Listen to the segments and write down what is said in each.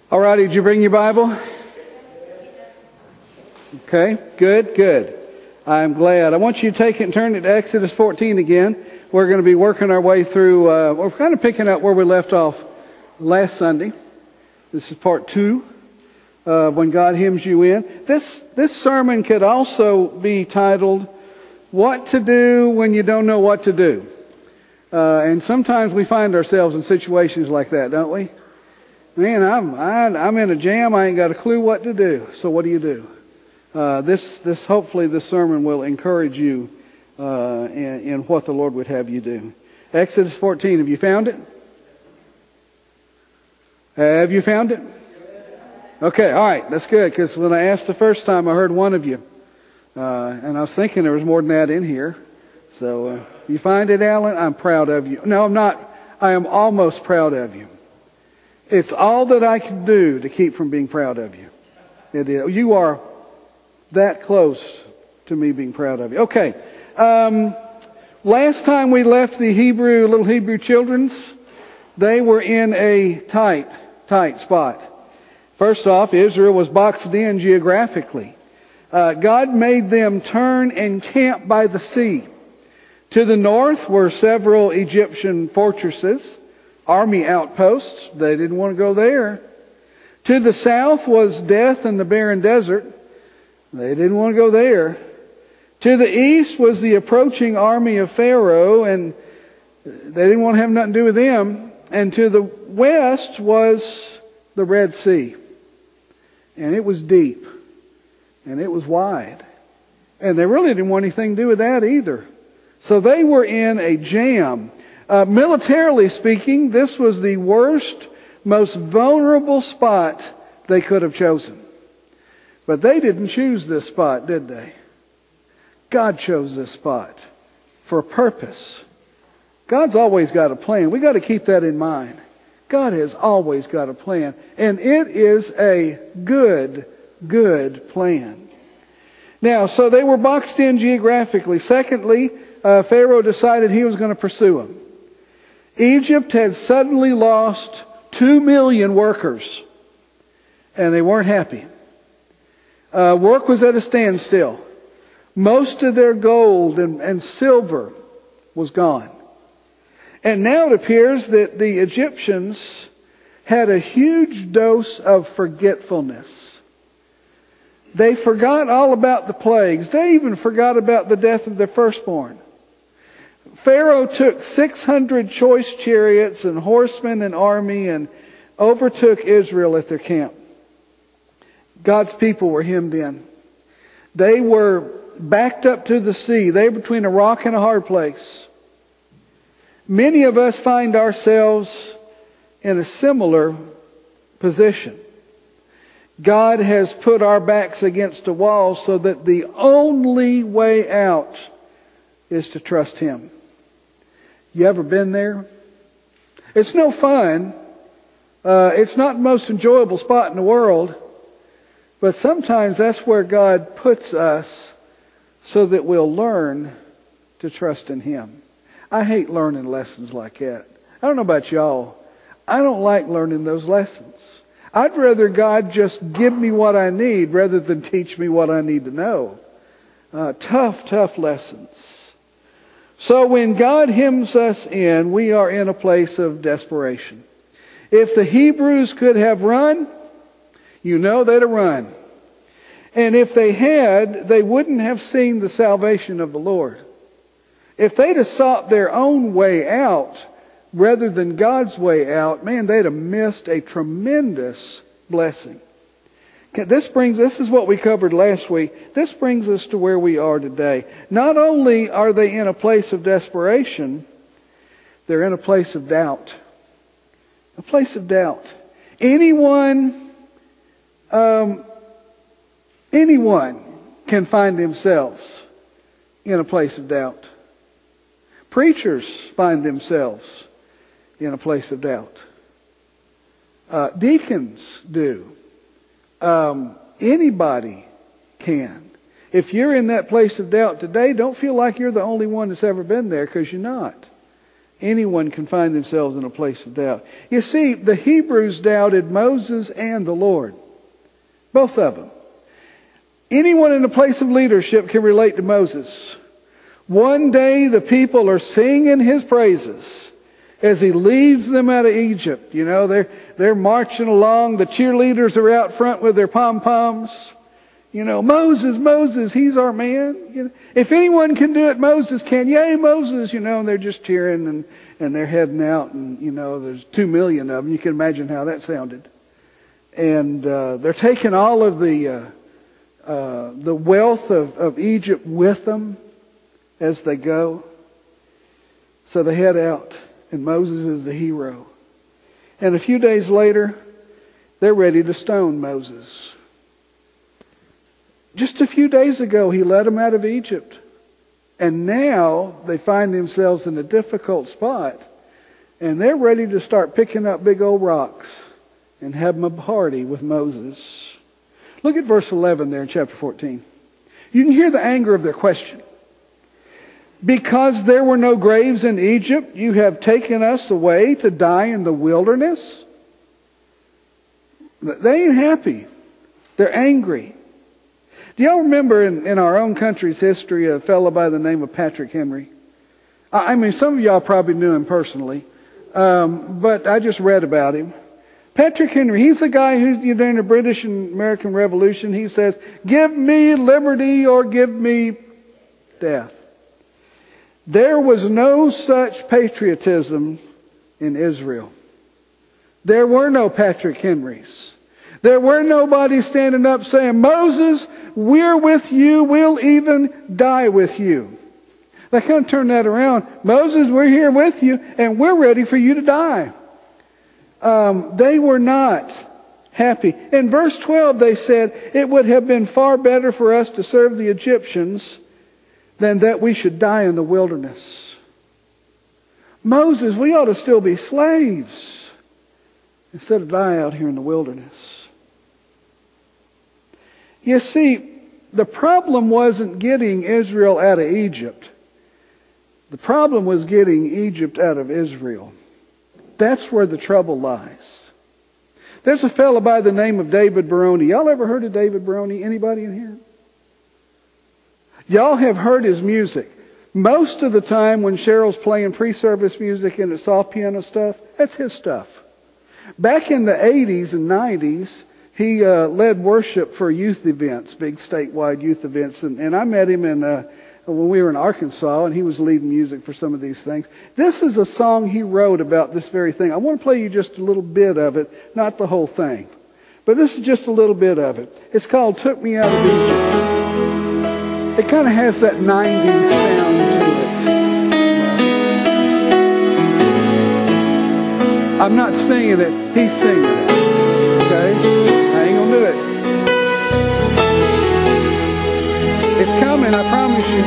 All righty, did you bring your Bible? Okay, good. I'm glad. I want you to take it and turn it to Exodus 14 again. We're going to be working our way through, we're kind of picking up where we left off last Sunday. This is part 2 of When God Hems You In. This sermon could also be titled, What to Do When You Don't Know What to Do. And sometimes we find ourselves in situations like that, don't we? Man, I'm in a jam. I ain't got a clue what to do. So what do you do? Hopefully this sermon will encourage you in what the Lord would have you do. Exodus 14. Have you found it? Have you found it? Okay, all right. That's good, because when I asked the first time, I heard one of you. And I was thinking there was more than that in here. So you find it, Alan? I'm proud of you. No, I'm not. I am almost proud of you. It's all that I can do to keep from being proud of you. It is. You are that close to me being proud of you. Okay. Last time we left the little Hebrew children's, they were in a tight spot. First off, Israel was boxed in geographically. God made them turn and camp by the sea. To the north were several Egyptian fortresses, army outposts. They didn't want to go there. To the south was death and the barren desert. They didn't want to go there. To the east was the approaching army of Pharaoh, and they didn't want to have nothing to do with them. And to the west was the Red Sea. And it was deep. And it was wide. And they really didn't want anything to do with that either. So they were in a jam. Militarily speaking, this was the worst, most vulnerable spot they could have chosen. But they didn't choose this spot, did they? God chose this spot for a purpose. God's always got a plan. We got to keep that in mind. God has always got a plan. And it is a good plan. Now, so they were boxed in geographically. Secondly, Pharaoh decided he was going to pursue them. Egypt had suddenly lost 2 million workers. And they weren't happy. Work was at a standstill. Most of their gold and silver was gone. And now it appears that the Egyptians had a huge dose of forgetfulness. They forgot all about the plagues. They even forgot about the death of their firstborn. Pharaoh took 600 choice chariots and horsemen and army and overtook Israel at their camp. God's people were hemmed in. They were backed up to the sea. They were between a rock and a hard place. Many of us find ourselves in a similar position. God has put our backs against a wall so that the only way out is to trust Him. You ever been there? It's no fun. It's not the most enjoyable spot in the world. But sometimes that's where God puts us so that we'll learn to trust in Him. I hate learning lessons like that. I don't know about y'all. I don't like learning those lessons. I'd rather God just give me what I need rather than teach me what I need to know. Tough lessons. So when God hems us in, we are in a place of desperation. If the Hebrews could have run, you know they'd have run. And if they had, they wouldn't have seen the salvation of the Lord. If they'd have sought their own way out rather than God's way out, man, they'd have missed a tremendous blessing. This is what we covered last week. This brings us to where we are today. Not only are they in a place of desperation, they're in a place of doubt. A place of doubt. Anyone can find themselves in a place of doubt. Preachers find themselves in a place of doubt. Deacons do. Anybody can. If you're in that place of doubt today, don't feel like you're the only one that's ever been there, because you're not. Anyone can find themselves in a place of doubt. You see, the Hebrews doubted Moses and the Lord. Both of them. Anyone in a place of leadership can relate to Moses. One day the people are singing his praises as he leads them out of Egypt. You know, they're marching along. The cheerleaders are out front with their pom-poms. You know, Moses, he's our man. You know, if anyone can do it, Moses can. Yay, Moses, you know, and they're just cheering and they're heading out, and, you know, there's 2 million of them. You can imagine how that sounded. And they're taking all of the wealth of Egypt with them as they go. So they head out, and Moses is the hero. And a few days later, they're ready to stone Moses. Just a few days ago, he led them out of Egypt. And now they find themselves in a difficult spot. And they're ready to start picking up big old rocks and having a party with Moses. Look at verse 11 there in chapter 14. You can hear the anger of their question. Because there were no graves in Egypt, you have taken us away to die in the wilderness? They ain't happy. They're angry. Do y'all remember in our own country's history a fellow by the name of Patrick Henry? I mean, some of y'all probably knew him personally, but I just read about him. Patrick Henry, he's the guy who, during the British and American Revolution, he says, "Give me liberty or give me death." There was no such patriotism in Israel. There were no Patrick Henrys. There were nobody standing up saying, "Moses, we're with you. We'll even die with you." They kind of turned that around. "Moses, we're here with you, and we're ready for you to die." They were not happy. In verse 12, they said, "It would have been far better for us to serve the Egyptians than that we should die in the wilderness." Moses, we ought to still be slaves instead of die out here in the wilderness. You see, the problem wasn't getting Israel out of Egypt. The problem was getting Egypt out of Israel. That's where the trouble lies. There's a fellow by the name of David Baroni. Y'all ever heard of David Baroni? Anybody in here? Y'all have heard his music. Most of the time when Cheryl's playing pre-service music and it's soft piano stuff, that's his stuff. Back in the 80s and 90s, he led worship for youth events, big statewide youth events. And I met him when we were in Arkansas, and he was leading music for some of these things. This is a song he wrote about this very thing. I want to play you just a little bit of it, not the whole thing. But this is just a little bit of it. It's called "Took Me Out of Egypt." It kind of has that 90s sound to it. I'm not singing it, he's singing it. Okay? I ain't gonna do it. It's coming, I promise you.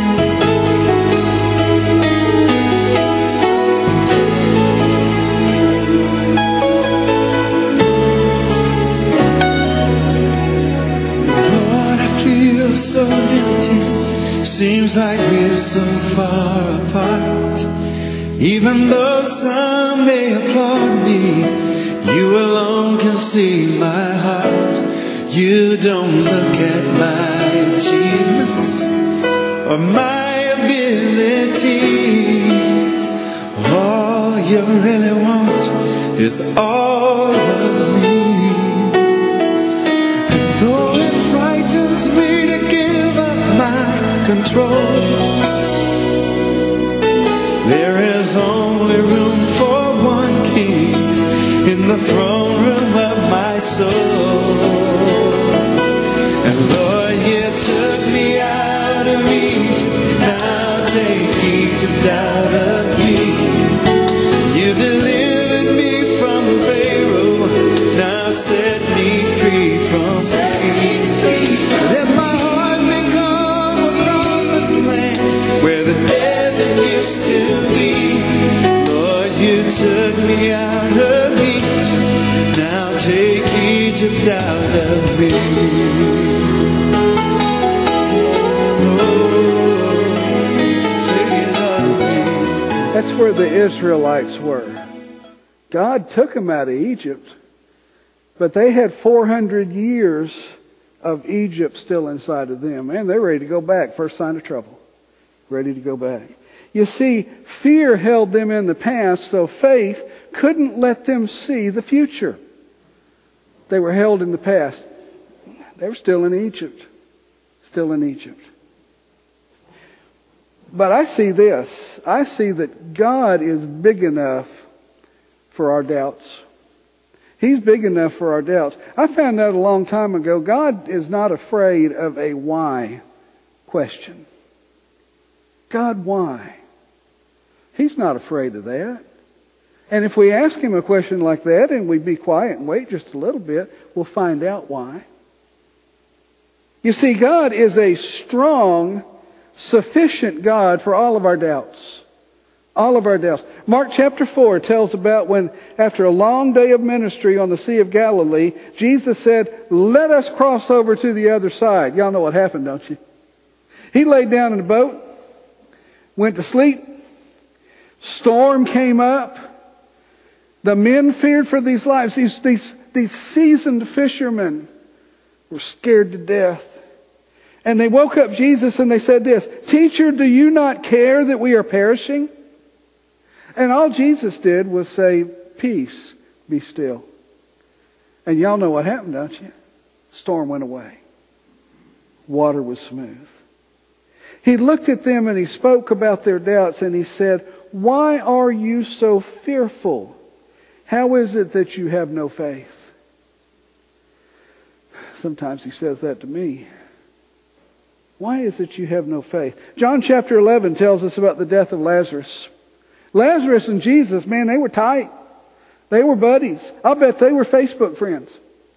Lord, I feel so empty. Seems like we're so far apart. Even though some may applaud me, you alone can see my heart. You don't look at my achievements or my abilities. All you really want is all of me. And though it frightens me to give up my control, there is only room for one king in the throne room of my soul. And Lord, you took me out of Egypt, now take Egypt out of me. You delivered me from Pharaoh, now set me free from pain. Let my heart become a promised land where the desert used to be. Lord, you took me out of Egypt, now take Egypt out of me. That's That's where the Israelites were. God took them out of Egypt, but they had 400 years of Egypt still inside of them. And they're ready to go back. First sign of trouble. Ready to go back. You see, fear held them in the past, so faith couldn't let them see the future. They were held in the past. They were still in Egypt. Still in Egypt. But I see this. I see that God is big enough for our doubts. He's big enough for our doubts. I found out a long time ago, God is not afraid of a why question. God, why? He's not afraid of that. And if we ask Him a question like that and we be quiet and wait just a little bit, we'll find out why. You see, God is a strong, sufficient God for all of our doubts. All of our doubts. Mark chapter 4 tells about when, after a long day of ministry on the Sea of Galilee, Jesus said, "Let us cross over to the other side." Y'all know what happened, don't you? He laid down in a boat, went to sleep. Storm came up. The men feared for these lives. These seasoned fishermen were scared to death. And they woke up Jesus and they said this, "Teacher, do you not care that we are perishing?" And all Jesus did was say, "Peace, be still." And y'all know what happened, don't you? Storm went away. Water was smooth. He looked at them and He spoke about their doubts and He said, "Why are you so fearful? How is it that you have no faith?" Sometimes He says that to me. Why is it you have no faith? John chapter 11 tells us about the death of Lazarus. Lazarus and Jesus, man, they were tight. They were buddies. I'll bet they were Facebook friends.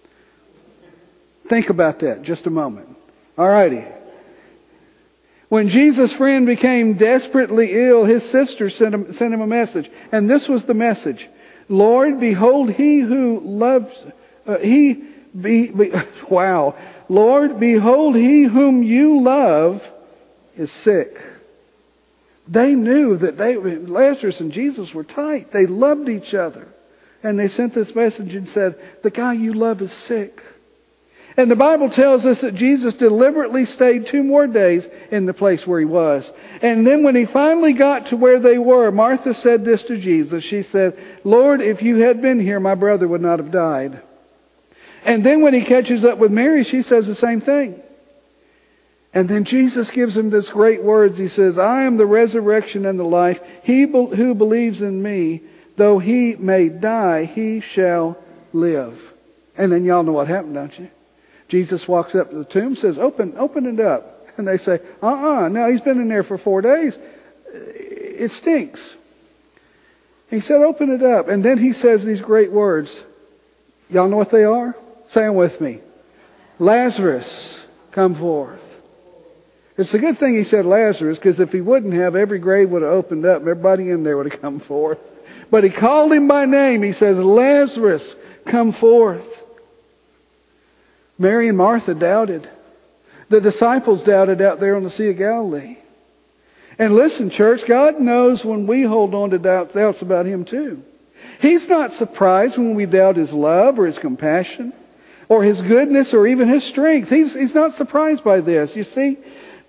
Think about that just a moment. Alrighty. When Jesus' friend became desperately ill, his sister sent him a message. And this was the message. "Lord, behold, he who loves, Lord, behold, he whom you love is sick." They knew that Lazarus and Jesus were tight. They loved each other. And they sent this message and said, "The guy you love is sick." And the Bible tells us that Jesus deliberately stayed 2 more days in the place where He was. And then when He finally got to where they were, Martha said this to Jesus. She said, "Lord, if you had been here, my brother would not have died." And then when He catches up with Mary, she says the same thing. And then Jesus gives him this great words. He says, "I am the resurrection and the life. He who believes in me, though he may die, he shall live." And then y'all know what happened, don't you? Jesus walks up to the tomb, says, open it up. And they say, no, he's been in there for 4 days. It stinks. He said, "Open it up." And then He says these great words. Y'all know what they are? Say them with me. "Lazarus, come forth." It's a good thing He said Lazarus, because if He wouldn't have, every grave would have opened up and everybody in there would have come forth. But He called him by name. He says, "Lazarus, come forth." Mary and Martha doubted. The disciples doubted out there on the Sea of Galilee. And listen, church, God knows when we hold on to doubts about Him too. He's not surprised when we doubt His love or His compassion or His goodness or even His strength. He's not surprised by this. You see,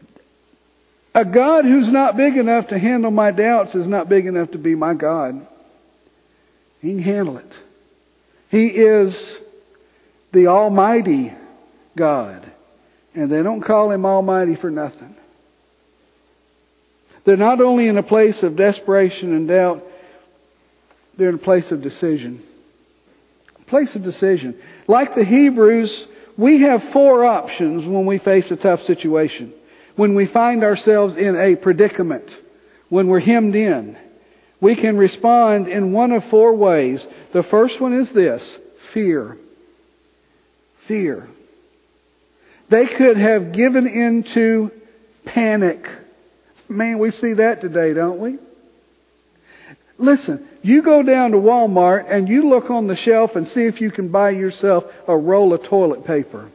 a God who's not big enough to handle my doubts is not big enough to be my God. He can handle it. He is the Almighty God. And they don't call Him Almighty for nothing. They're not only in a place of desperation and doubt, they're in a place of decision. A place of decision. Like the Hebrews, we have 4 options when we face a tough situation. When we find ourselves in a predicament. When we're hemmed in. We can respond in one of 4 ways. The first one is this: fear. Fear. They could have given into panic. Man, we see that today, don't we? Listen, you go down to Walmart and you look on the shelf and see if you can buy yourself a roll of toilet paper.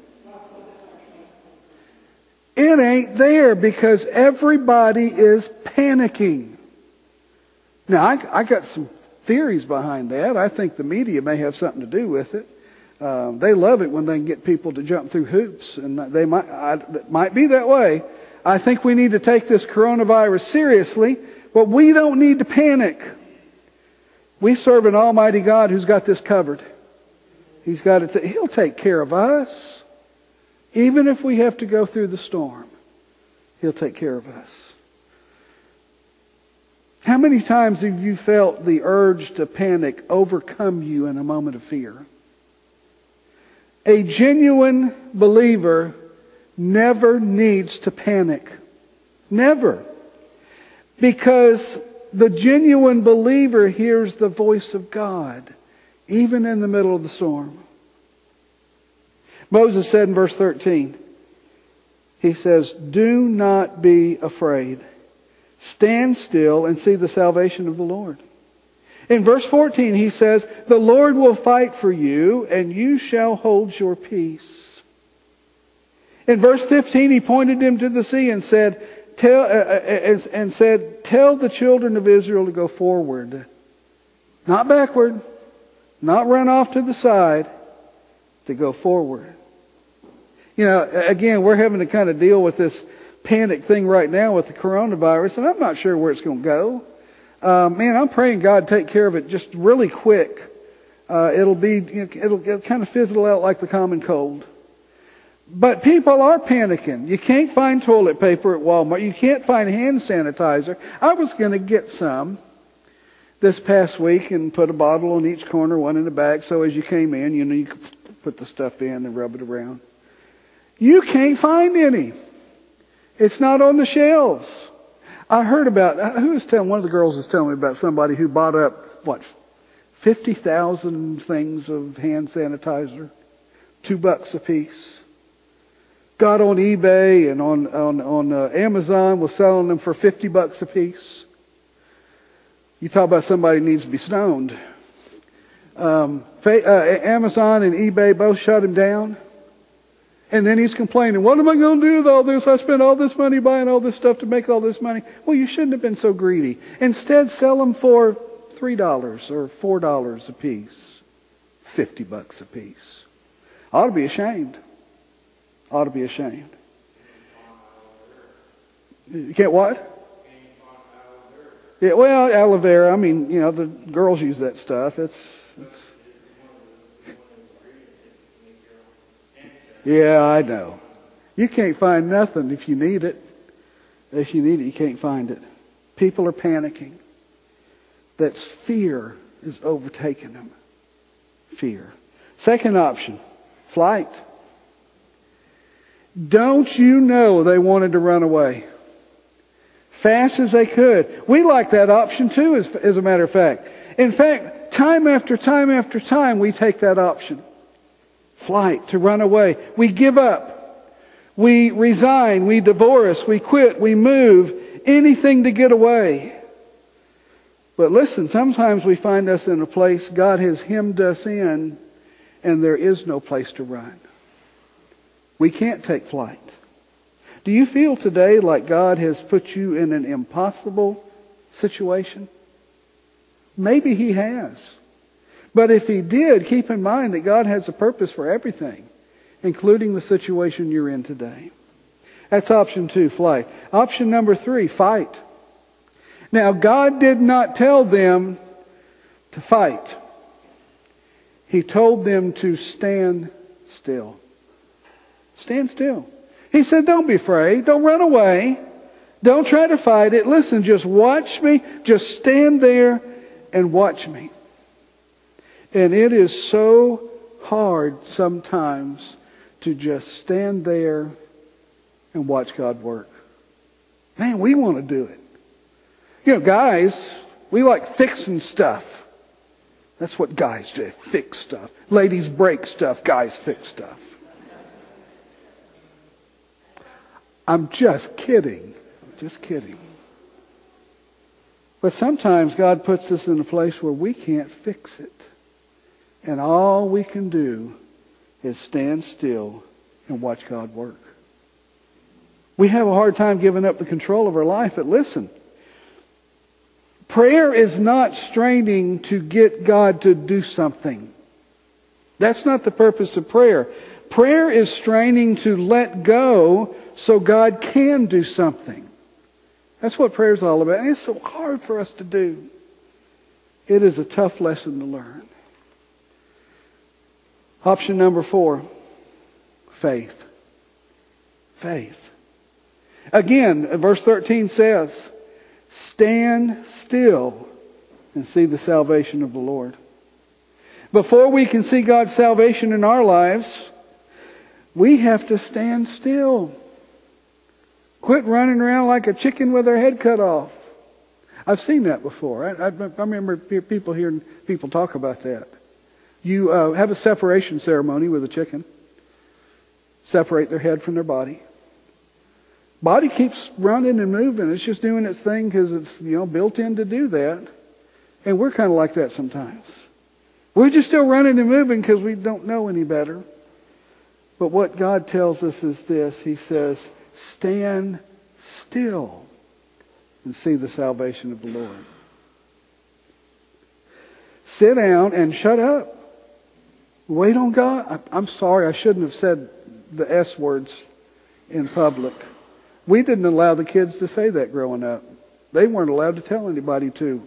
It ain't there because everybody is panicking. Now, I got some theories behind that. I think the media may have something to do with it. They love it when they can get people to jump through hoops, and it might be that way. I think we need to take this coronavirus seriously, but we don't need to panic. We serve an almighty God who's got this covered. He'll take care of us. Even if we have to go through the storm, He'll take care of us. How many times have you felt the urge to panic overcome you in a moment of fear? A genuine believer never needs to panic. Never. Because the genuine believer hears the voice of God, even in the middle of the storm. Moses said in verse 13, he says, "Do not be afraid. Stand still and see the salvation of the Lord." In verse 14 he says, "The Lord will fight for you, and you shall hold your peace." In verse 15 he pointed him to the sea and said, "Tell the children of Israel to go forward." Not backward, not run off to the side, to go forward. You know, again, we're having to kind of deal with this panic thing right now with the coronavirus, and I'm not sure where it's going to go. Man, I'm praying God take care of it just really quick. It'll kind of fizzle out like the common cold. But people are panicking. You can't find toilet paper at Walmart. You can't find hand sanitizer. I was going to get some this past week and put a bottle on each corner, one in the back, so as you came in, you could put the stuff in and rub it around. You can't find any. It's not on the shelves. I heard about, one of the girls was telling me about somebody who bought up, 50,000 things of hand sanitizer, $2 a piece. Got on eBay and on Amazon, was selling them for $50 a piece. You talk about somebody who needs to be stoned. Amazon and eBay both shut him down. And then he's complaining, what am I going to do with all this? I spent all this money buying all this stuff to make all this money. Well, you shouldn't have been so greedy. Instead, sell them for $3 or $4 a piece. $50 a piece. Ought to be ashamed. Ought to be ashamed. You can't what? Yeah, well, aloe vera. I mean, the girls use that stuff. Yeah, I know. You can't find nothing if you need it. If you need it, you can't find it. People are panicking. That fear is overtaking them. Fear. Second option, flight. Don't you know they wanted to run away? Fast as they could. We like that option too, as a matter of fact. In fact, time after time after time, we take that option. Flight, to run away. We give up. We resign. We divorce. We quit. We move. Anything to get away. But listen, sometimes we find us in a place God has hemmed us in, and there is no place to run. We can't take flight. Do you feel today like God has put you in an impossible situation? Maybe He has. But if He did, keep in mind that God has a purpose for everything, including the situation you're in today. That's option 2, flight. Option number 3, fight. Now, God did not tell them to fight. He told them to stand still. Stand still. He said, don't be afraid. Don't run away. Don't try to fight it. Listen, just watch me. Just stand there and watch me. And it is so hard sometimes to just stand there and watch God work. Man, we want to do it. Guys, we like fixing stuff. That's what guys do. Fix stuff. Ladies break stuff. Guys fix stuff. I'm just kidding. Just kidding. But sometimes God puts us in a place where we can't fix it. And all we can do is stand still and watch God work. We have a hard time giving up the control of our life, but listen. Prayer is not straining to get God to do something. That's not the purpose of prayer. Prayer is straining to let go so God can do something. That's what prayer is all about. And it's so hard for us to do. It is a tough lesson to learn. Option number 4, faith. Faith. Again, verse 13 says, stand still and see the salvation of the Lord. Before we can see God's salvation in our lives, we have to stand still. Quit running around like a chicken with their head cut off. I've seen that before. I remember hearing people talk about that. You have a separation ceremony with a chicken. Separate their head from their body. Body keeps running and moving. It's just doing its thing because it's built in to do that. And we're kind of like that sometimes. We're just still running and moving because we don't know any better. But what God tells us is this. He says, stand still and see the salvation of the Lord. Sit down and shut up. Wait on God. I'm sorry, I shouldn't have said the S words in public. We didn't allow the kids to say that growing up. They weren't allowed to tell anybody to.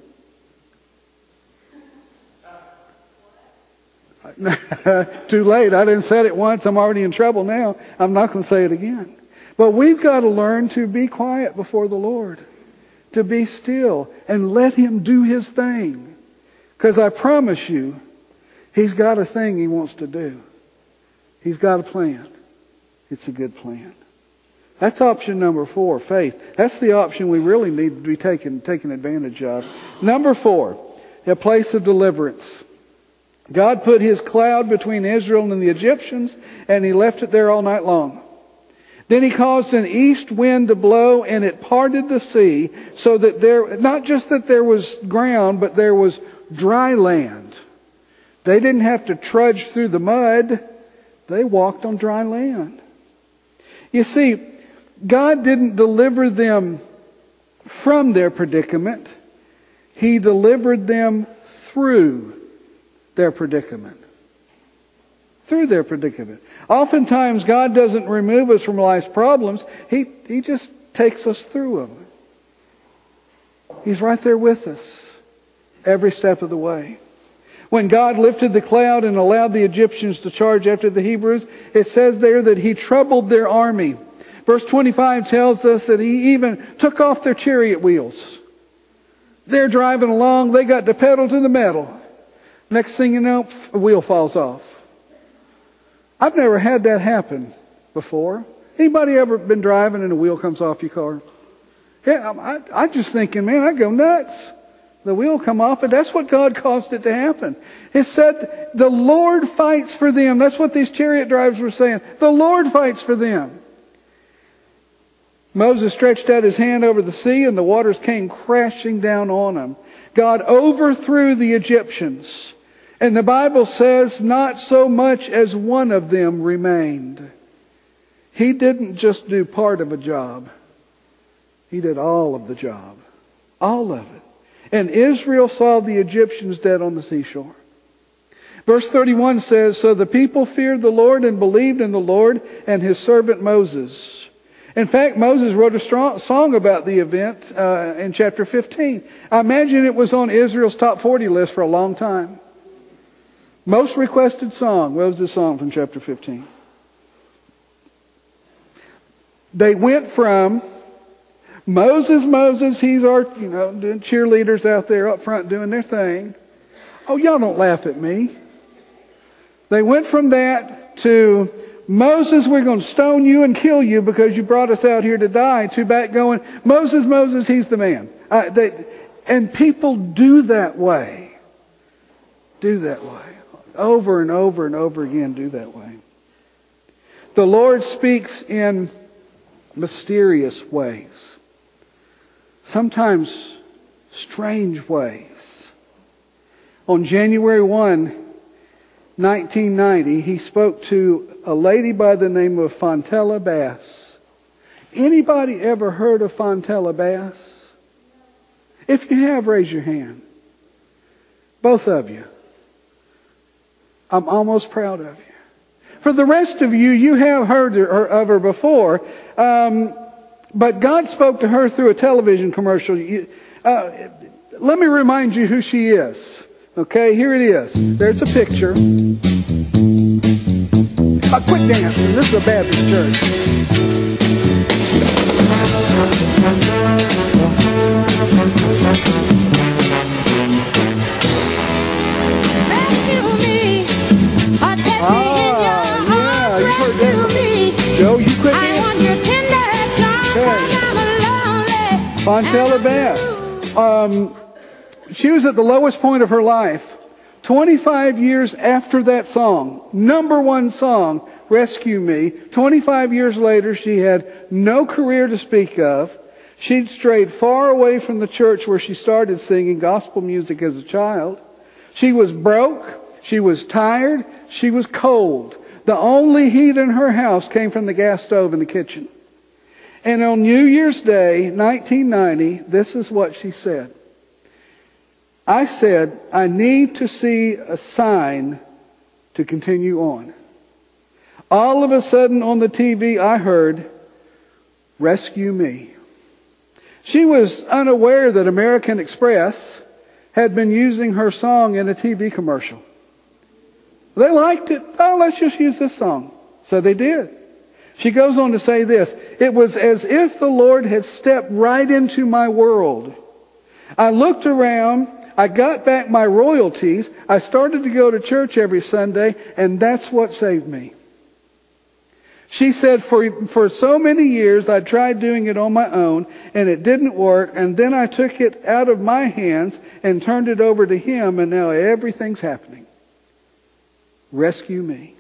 Too late. I didn't say it once. I'm already in trouble now. I'm not going to say it again. But we've got to learn to be quiet before the Lord. To be still and let Him do His thing. Because I promise you, He's got a thing He wants to do. He's got a plan. It's a good plan. That's option number 4, faith. That's the option we really need to be taking advantage of. Number 4, a place of deliverance. God put His cloud between Israel and the Egyptians, and He left it there all night long. Then He caused an east wind to blow, and it parted the sea, so that not just that there was ground, but there was dry land. They didn't have to trudge through the mud. They walked on dry land. You see, God didn't deliver them from their predicament. He delivered them through their predicament. Through their predicament. Oftentimes God doesn't remove us from life's problems. He just takes us through them. He's right there with us every step of the way. When God lifted the cloud and allowed the Egyptians to charge after the Hebrews, it says there that He troubled their army. Verse 25 tells us that He even took off their chariot wheels. They're driving along, they got the pedal to the metal. Next thing you know, a wheel falls off. I've never had that happen before. Anybody ever been driving and a wheel comes off your car? Yeah, I'm just thinking, man, I go nuts. The wheel come off, and that's what God caused it to happen. It said, the Lord fights for them. That's what these chariot drivers were saying. The Lord fights for them. Moses stretched out his hand over the sea, and the waters came crashing down on them. God overthrew the Egyptians. And the Bible says not so much as one of them remained. He didn't just do part of a job. He did all of the job. All of it. And Israel saw the Egyptians dead on the seashore. Verse 31 says, so the people feared the Lord and believed in the Lord and His servant Moses. In fact, Moses wrote a song about the event in chapter 15. I imagine it was on Israel's top 40 list for a long time. Most requested song. What was the song from chapter 15? They went from Moses, he's our, doing cheerleaders out there up front doing their thing. Oh, y'all don't laugh at me. They went from that to Moses, we're going to stone you and kill you because you brought us out here to die, to back going, Moses, he's the man. And people do that way. Do that way. Over and over and over again, do that way. The Lord speaks in mysterious ways. Sometimes strange ways. On January 1, 1990, He spoke to a lady by the name of Fontella Bass. Anybody ever heard of Fontella Bass? If you have, raise your hand. Both of you. I'm almost proud of you. For the rest of you, you have heard of her before, but God spoke to her through a television commercial. Let me remind you who she is. Okay, here it is. There's a picture. Quit dancing. This is a Baptist church. Joe, you quit dancing. Okay. Fontella Bass. She was at the lowest point of her life. 25 years after that song, number one song, Rescue Me. 25 years later, she had no career to speak of. She'd strayed far away from the church where she started singing gospel music as a child. She was broke. She was tired. She was cold. The only heat in her house came from the gas stove in the kitchen. And on New Year's Day, 1990, this is what she said. I said, I need to see a sign to continue on. All of a sudden on the TV, I heard, Rescue Me. She was unaware that American Express had been using her song in a TV commercial. They liked it. Oh, let's just use this song. So they did. She goes on to say this. It was as if the Lord had stepped right into my world. I looked around. I got back my royalties. I started to go to church every Sunday, and that's what saved me. She said, for so many years, I tried doing it on my own, and it didn't work, and then I took it out of my hands and turned it over to Him, and now everything's happening. Rescue me.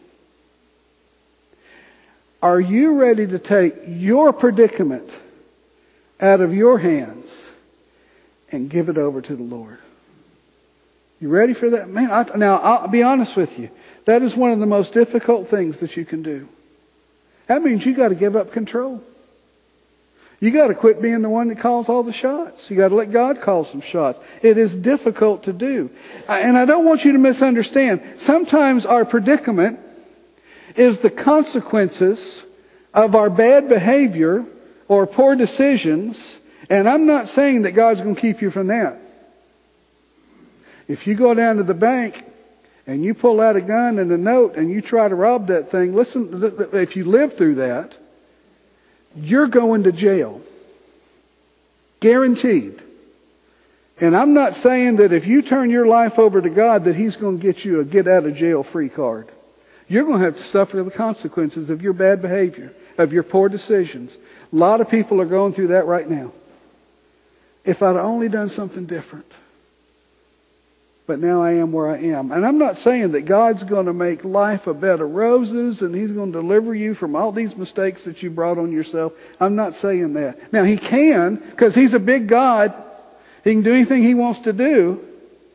Are you ready to take your predicament out of your hands and give it over to the Lord? You ready for that? Man, now I'll be honest with you. That is one of the most difficult things that you can do. That means you got to give up control. You got to quit being the one that calls all the shots. You got to let God call some shots. It is difficult to do. And I don't want you to misunderstand. Sometimes our predicament is the consequences of our bad behavior or poor decisions. And I'm not saying that God's going to keep you from that. If you go down to the bank and you pull out a gun and a note and you try to rob that thing, listen, if you live through that, you're going to jail. Guaranteed. And I'm not saying that if you turn your life over to God that He's going to get you a get out of jail free card. You're going to have to suffer the consequences of your bad behavior, of your poor decisions. A lot of people are going through that right now. If I'd only done something different. But now I am where I am. And I'm not saying that God's going to make life a bed of roses and He's going to deliver you from all these mistakes that you brought on yourself. I'm not saying that. Now He can, because He's a big God. He can do anything He wants to do.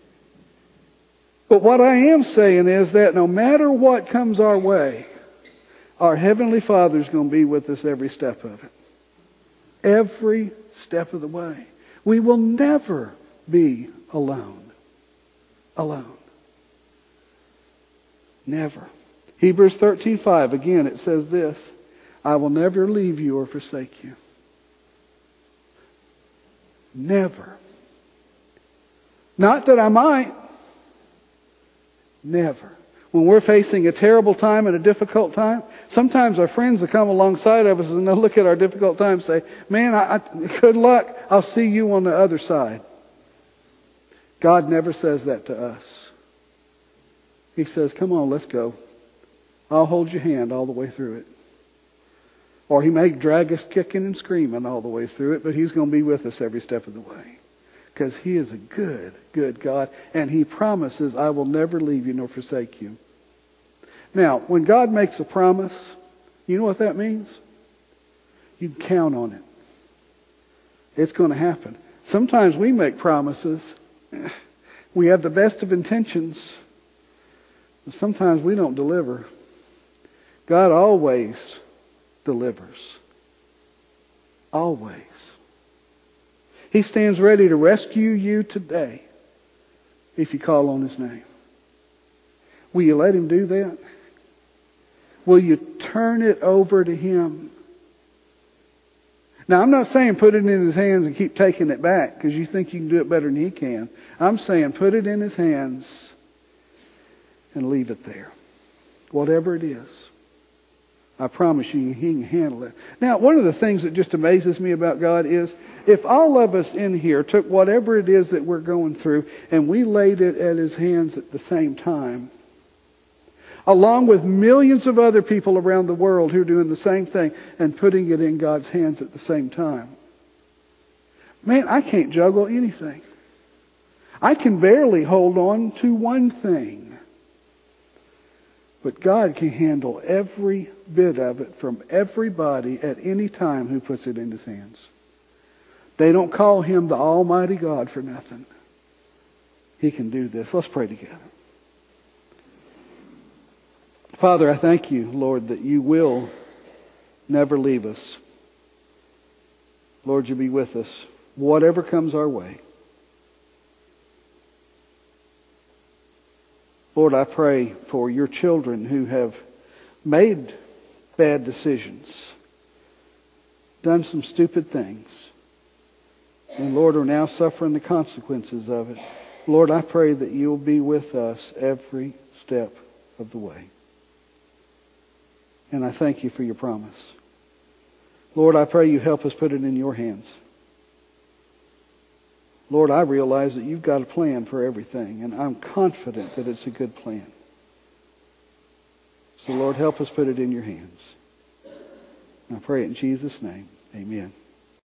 But what I am saying is that no matter what comes our way, our Heavenly Father's going to be with us every step of it. Every step of the way. We will never be alone. Alone. Never. Hebrews 13:5, again, it says this, I will never leave you or forsake you. Never. Not that I might. Never. When we're facing a terrible time and a difficult time, sometimes our friends will come alongside of us and they'll look at our difficult time and say, man, good luck. I'll see you on the other side. God never says that to us. He says, come on, let's go. I'll hold your hand all the way through it. Or He may drag us kicking and screaming all the way through it, but He's going to be with us every step of the way. Because He is a good, good God. And He promises, I will never leave you nor forsake you. Now, when God makes a promise, you know what that means? You can count on it. It's going to happen. Sometimes we make promises. We have the best of intentions. But sometimes we don't deliver. God always delivers. Always. He stands ready to rescue you today if you call on His name. Will you let Him do that? Will you turn it over to Him? Now, I'm not saying put it in His hands and keep taking it back because you think you can do it better than He can. I'm saying put it in His hands and leave it there. Whatever it is. I promise you, He can handle it. Now, one of the things that just amazes me about God is if all of us in here took whatever it is that we're going through and we laid it at His hands at the same time, along with millions of other people around the world who are doing the same thing and putting it in God's hands at the same time. Man, I can't juggle anything. I can barely hold on to one thing. But God can handle every bit of it from everybody at any time who puts it in His hands. They don't call Him the Almighty God for nothing. He can do this. Let's pray together. Father, I thank You, Lord, that You will never leave us. Lord, You be with us, whatever comes our way. Lord, I pray for Your children who have made bad decisions, done some stupid things, and Lord, are now suffering the consequences of it. Lord, I pray that You'll be with us every step of the way. And I thank You for Your promise. Lord, I pray You help us put it in Your hands. Lord, I realize that You've got a plan for everything, and I'm confident that it's a good plan. So, Lord, help us put it in Your hands. I pray it in Jesus' name. Amen.